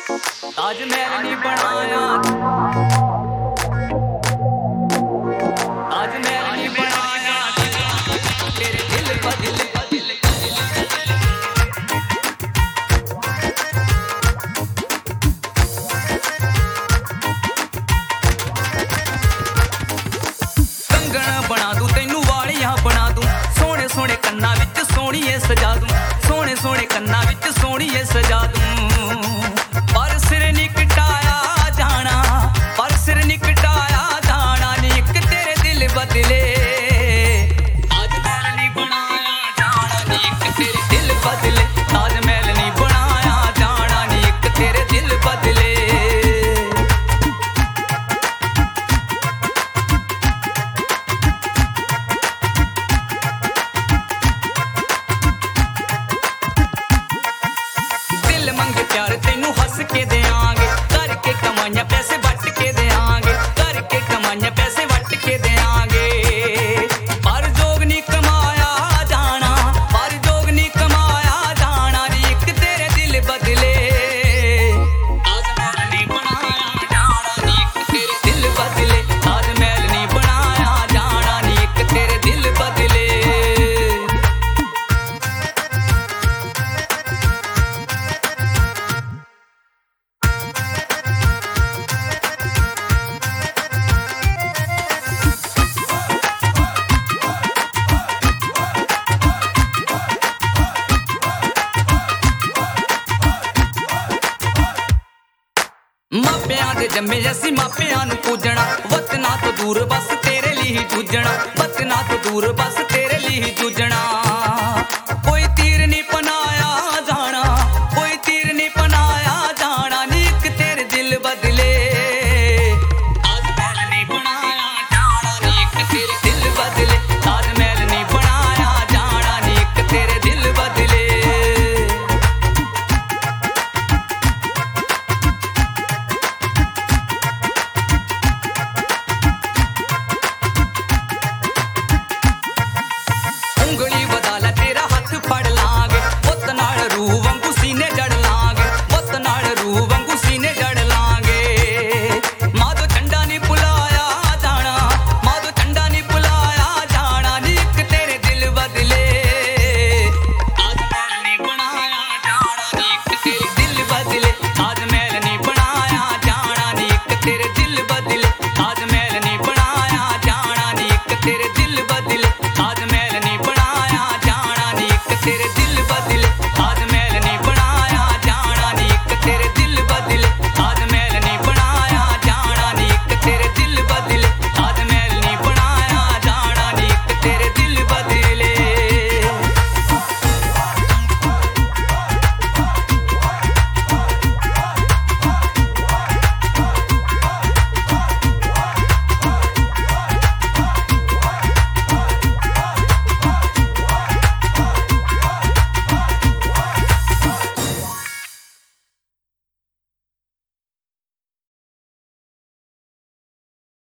ताजमहल नहीं बनाया, ताजमहल नहीं बनाया, तेरे दिल बदल बदल। कंगना बना दूं तेनू वालियां बना दूं, सोने सोने कन्ना विच सोहणीए सजा दूं, सोने सोने कन्ना विच सोहणीए सजा दूं। पर सिर नी कटाया जाना, पर सिर नी कटाया जाना, नी इक तेरे दिल बदले। ताजमहल नहीं बनाया जाना, नी इक तेरे दिल बदले। ताजमहल नहीं बनाया जाना, नी इक तेरे दिल बदले। दिल मंग प्यार तेनू हंस के देंगे, करके कमाइयां पैसे वट के देंगे, करके कमाइयां पैसे वट के देंगे। पर जोग नहीं कमाया जाना, पर जोग नहीं कमाया जाना, नी इक तेरे दिल बदले। ताजमहल नहीं बनाया जाना, नी इक तेरे दिल बदले। ताजमहल नहीं बनाया जाना, नी इक तेरे दिल बदले। मापियां दे जम्मे असीं मापियां नूं पूजना, वतना तो दूर बस तेरे लिए ही जूझना, वतना तो दूर बस तेरे लिए ही